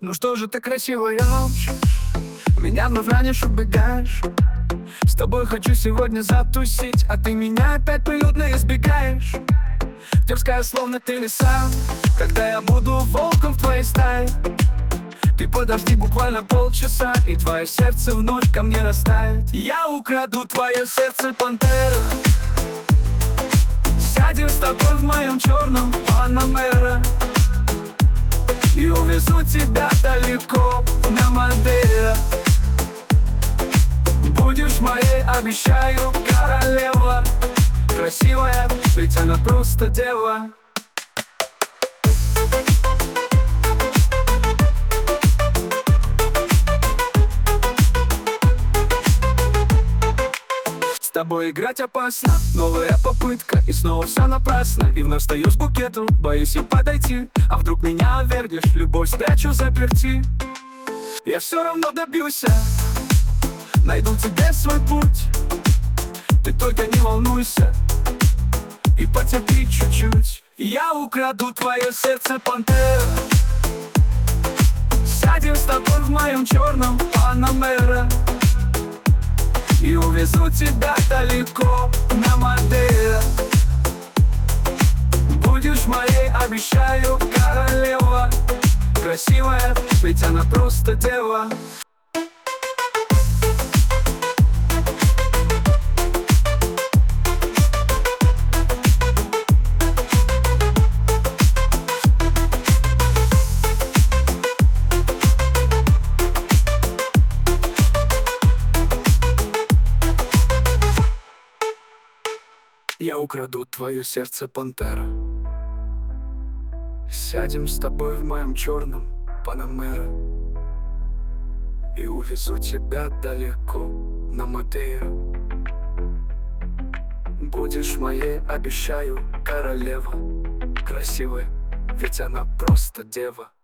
Ну что же ты красивая, меня вновь ранишь, убегаешь. С тобой хочу сегодня затусить, а ты меня опять прилюдно избегаешь. Дерзкая, словно ты лиса, когда я буду волком в твоей стае. Ты подожди буквально полчаса, и твое сердце вновь ко мне растает. Я украду твое сердце, пантера. Сядем с тобой в моем черном Панамера и увезу тебя далеко на Мадейра. Будешь моей, обещаю, королева. Красивая, ведь она просто дева. С тобой играть опасно, новая попытка, и снова все напрасно. И вновь стою с букетом, боюсь ей подойти. А вдруг меня отвергнешь, любовь спрячу заперти. Я все равно добьюсь, найду тебе свой путь. Ты только не волнуйся и потерпи чуть-чуть. Я украду твое сердце, пантера. Сядем с тобой в моем черном Панамера и увезу тебя далеко на Мадейра. Будешь моей, обещаю, королева. Красивая, ведь она просто дева. Я украду твое сердце, пантера. Сядем с тобой в моем черном Панамера и увезу тебя далеко на Мадейра. Будешь моей, обещаю, королева. Красивая, ведь она просто дева.